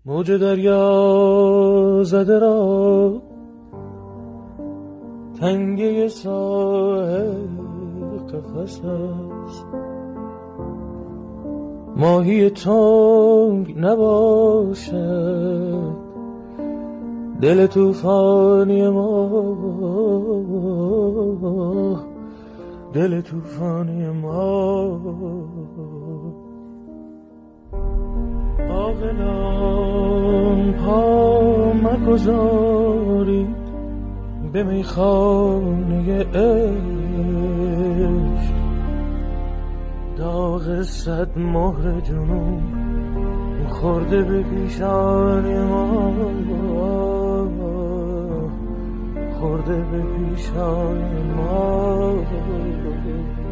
موج دریا زده را تنگه ساحل قفس است. ماهی تنگ نباشد دل توفانی ما، دل توفانی ما. عاقلان پا مگذارید به میخانه عشق، داغ صد مهر جنون خورده به پیشانی ما، خورده به پیشانی ما.